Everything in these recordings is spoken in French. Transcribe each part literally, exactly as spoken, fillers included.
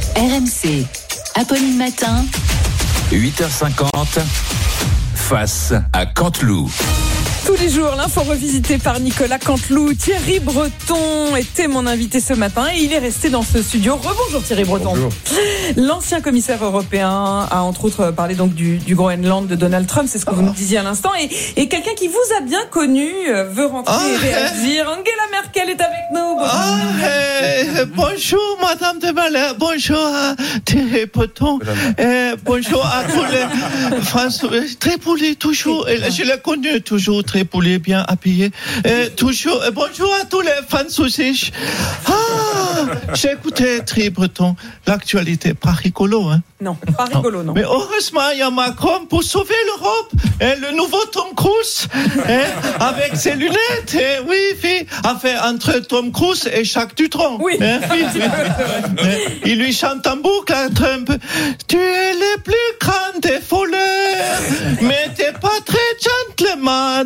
R M C, Apolline Matin, huit heures cinquante, face à Canteloup. Tous les jours, l'info revisitée par Nicolas Canteloup. Thierry Breton était mon invité ce matin et il est resté dans ce studio. Rebonjour Thierry Breton. Bonjour. L'ancien commissaire européen a entre autres parlé donc du, du Groenland de Donald Trump, c'est ce que vous nous disiez à l'instant. Et, et quelqu'un qui vous a bien connu euh, veut rentrer oh, et réagir. Hey. Angela Merkel est avec nous. Bonjour, oh, hey. bonjour Madame de Malheur, bonjour à Thierry Breton, eh, bonjour à tous les Français. Très poli toujours, et je l'ai connu toujours. Très poli, bien habillé. Et toujours, et bonjour à tous les fans aussi. Ah, j'ai écouté Thierry Breton. L'actualité, pas rigolo, hein? Non, pas rigolo, non. Mais heureusement, il y a Macron pour sauver l'Europe. Et le nouveau Tom Cruise, et, avec ses lunettes. Et oui, oui, enfin, entre Tom Cruise et Jacques Dutronc. Oui. Et, oui, oui. Et, il lui chante en boucle à Trump. Tu es le plus grand des voleurs, mais t'es pas très gentleman.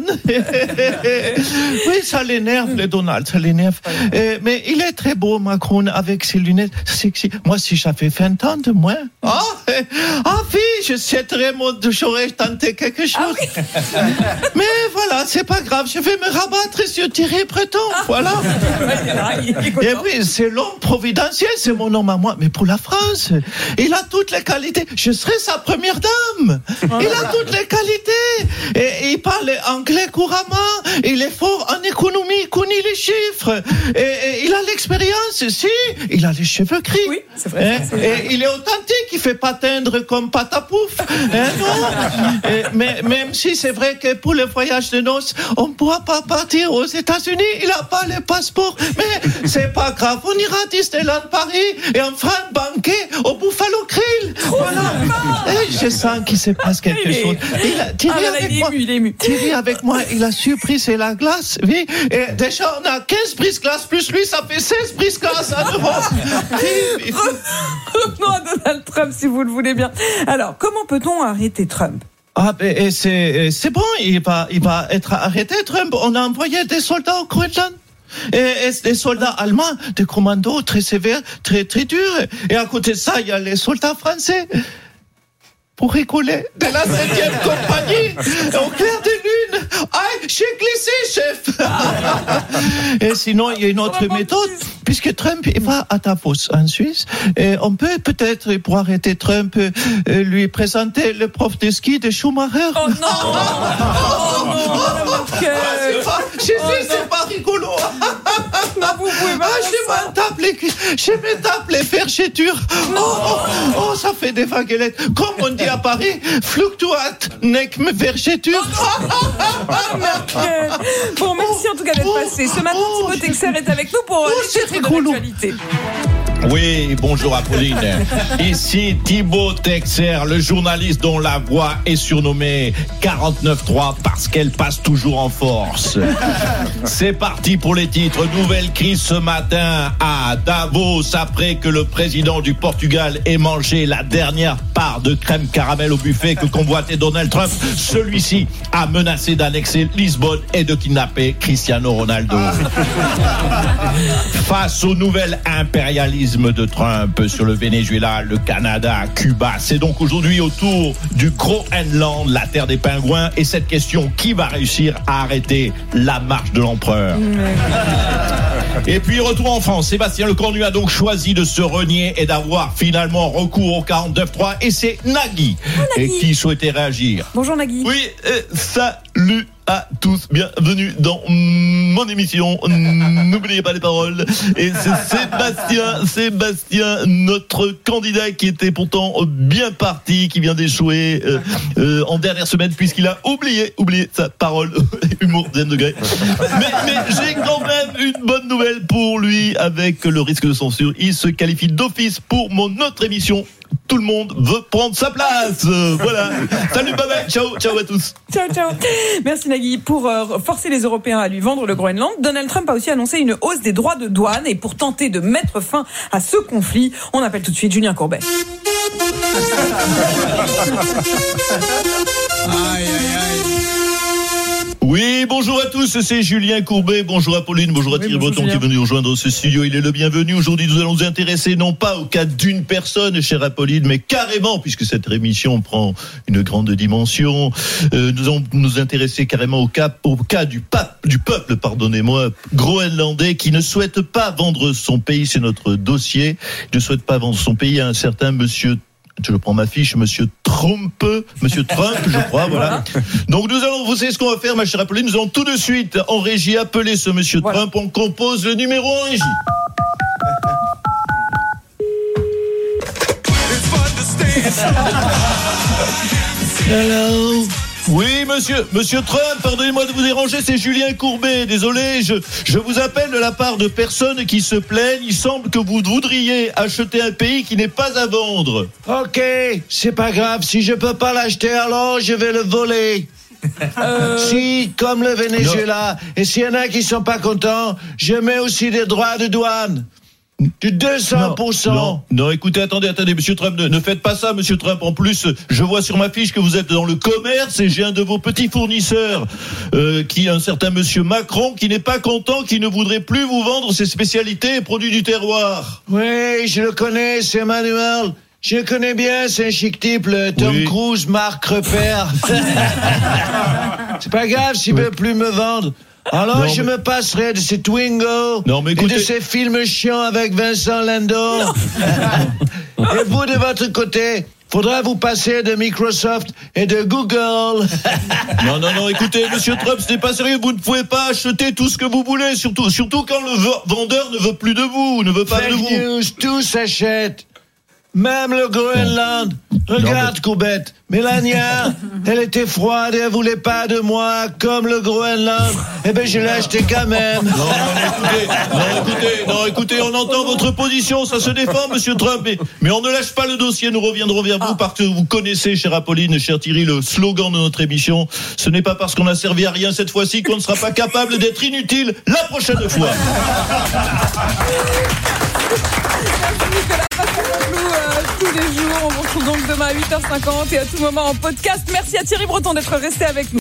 Oui, ça l'énerve, le Donald, ça l'énerve. Et, mais il est très beau, Macron, avec ses lunettes sexy. Moi, si j'avais vingt ans de moins. Ah, ah oui, je souhaiterais, moi, j'aurais tenté quelque chose. Ah, oui. Mais voilà, c'est pas grave, je vais me rabattre sur Thierry Breton. Ah. Voilà. Et oui, c'est l'homme providentiel, c'est mon homme à moi. Mais pour la France, il a toutes les qualités. Je serai sa première dame. Il a toutes les qualités. Et il parle anglais couramment. Il est fort en économie, il connaît les chiffres. Et, et il a l'expérience, si. Il a les cheveux gris. Oui, c'est vrai. Et, et il est authentique, il fait pas teindre comme Patapouf. Hein, non. Et, mais même si c'est vrai que pour le voyage de noces, on ne pourra pas partir aux États-Unis, il n'a pas le passeport. Mais c'est pas grave, on ira à Disneyland Paris et on fera un banquet au Buffalo Grill. Voilà. Et je sens qu'il se passe quelque il chose. Il a, Thierry, ah, là, avec il est moi, ému, il est ému. Thierry avec moi, il a surpris, c'est la glace. Oui. Et déjà, on a quinze brise-glace plus lui, ça fait seize brise-glace en Europe. Revenons à Donald Trump, si vous le voulez bien. Alors, comment peut-on arrêter Trump ? Ah, ben, et c'est, c'est bon, il va, il va être arrêté, Trump. On a envoyé des soldats au Groenland. Et, et des soldats allemands, des commandos très sévères, très, très durs. Et à côté de ça, il y a les soldats français. Pour rigoler, de la septième compagnie, au clair de lune. Aïe, j'ai glissé, chef. Et sinon, il y a une autre méthode, puisque Trump il va à Davos, en Suisse. Et on peut peut-être, pour arrêter Trump, lui présenter le prof de ski de Schumacher. Oh non, oh non, je sais, c'est pas rigolo. Non, vous pouvez pas. Ah, je me tape les, je me tape les vergetures. Oh, oh, oh, ça fait des vaguelettes. Comme on dit à Paris, fluctuate nec me vergeture. Bon, merci en tout cas d'être passé. Ce matin, oh, Thibaut Texer est avec nous pour les titres de l'actualité. Oui, bonjour Apolline. Ici Thibaut Texer, le journaliste dont la voix est surnommée quarante-neuf trois parce qu'elle passe toujours en force. C'est parti pour les titres. Nouvelle crise ce matin à Davos après que le président du Portugal ait mangé la dernière part de crème caramel au buffet que convoitait Donald Trump. Celui-ci a menacé d'annexer Lisbonne et de kidnapper Cristiano Ronaldo. Face au nouvel impérialisme de Trump sur le Venezuela, le Canada, Cuba, c'est donc aujourd'hui au tour du Groenland, la terre des pingouins, et cette question, qui va réussir à arrêter la marche de l'empereur? Et puis retour en France, Sébastien Lecornu a donc choisi de se renier et d'avoir finalement recours au quarante-neuf trois, et c'est Nagui, oh, Nagui. Et qui souhaitait réagir. Bonjour Nagui. Oui, euh, salut à tous, bienvenue dans mon émission. N'oubliez pas les paroles. Et c'est Sébastien, Sébastien, notre candidat qui était pourtant bien parti, qui vient d'échouer euh, euh, en dernière semaine puisqu'il a oublié, oublié sa parole. Humour deuxième degré. Mais, mais j'ai quand même une bonne nouvelle pour lui avec le risque de censure. Il se qualifie d'office pour mon autre émission. Tout le monde veut prendre sa place. Euh, voilà. Salut, bye bye. Ciao, ciao à tous. Ciao, ciao. Merci Nagui. Pour euh, forcer les Européens à lui vendre le Groenland, Donald Trump a aussi annoncé une hausse des droits de douane. Et pour tenter de mettre fin à ce conflit, on appelle tout de suite Julien Courbet. Aïe, aïe, aïe. Oui, bonjour à tous, c'est Julien Courbet. Bonjour à Pauline, bonjour à Thierry bonjour Breton Julien. qui est venu rejoindre dans ce studio. Il est le bienvenu. Aujourd'hui, nous allons nous intéresser non pas au cas d'une personne, chère Apolline, mais carrément, puisque cette émission prend une grande dimension, euh, nous allons nous intéresser carrément au cas, au cas du, pape, du peuple, pardonnez-moi, groenlandais qui ne souhaite pas vendre son pays. C'est notre dossier. Il ne souhaite pas vendre son pays à un certain monsieur. Je prends ma fiche, monsieur Trump, monsieur Trump, je crois, voilà. Donc nous allons, vous savez ce qu'on va faire, ma chère Apolline, nous allons tout de suite en régie appeler ce monsieur Voilà. Trump. On compose le numéro en régie. Hello. Oui, monsieur, monsieur Trump, pardonnez-moi de vous déranger, c'est Julien Courbet. Désolé, je, je vous appelle de la part de personnes qui se plaignent. Il semble que vous voudriez acheter un pays qui n'est pas à vendre. Ok, c'est pas grave. Si je peux pas l'acheter, alors je vais le voler. Euh, Si, comme le Venezuela, et s'il y en a qui sont pas contents, je mets aussi des droits de douane. Du deux cents pour cent. Non, non, écoutez, attendez, attendez, monsieur Trump, ne, ne faites pas ça, monsieur Trump. En plus, je vois sur ma fiche que vous êtes dans le commerce et j'ai un de vos petits fournisseurs, euh, qui est un certain monsieur Macron, qui n'est pas content, qui ne voudrait plus vous vendre ses spécialités et produits du terroir. Oui, je le connais, c'est Emmanuel. Je le connais bien, c'est un chic type, le Tom Oui. Cruise, Marc Repère. C'est pas grave s'il veut plus me vendre. Alors Non, je mais- me passerai de ces Twingo Non, mais et écoutez- de ces films chiants avec Vincent Lindor. Et vous, de votre côté, faudra vous passer de Microsoft et de Google. Non, non, non, écoutez, monsieur Trump, ce n'est pas sérieux. Vous ne pouvez pas acheter tout ce que vous voulez, surtout, surtout quand le v- vendeur ne veut plus de vous, ne veut pas de Fake vous. news, tout s'achète. Même le Groenland. Regarde, mais- Coubette. Mélania, elle était froide et elle voulait pas de moi, comme le Groenland. Eh ben, je l'ai acheté quand même. Non, non, mais écoutez, non, écoutez, non, écoutez, on entend votre position, ça se défend, monsieur Trump, mais, mais on ne lâche pas le dossier, nous reviendrons vers vous, parce que vous connaissez, chère Apolline, cher Thierry, le slogan de notre émission. Ce n'est pas parce qu'on a servi à rien cette fois-ci qu'on ne sera pas capable d'être inutile la prochaine fois. Nicolas Pascal-Clou, euh, tous les jours. On vous retrouve donc demain à huit heures cinquante et à tout moment en podcast. Merci à Thierry Breton d'être resté avec nous.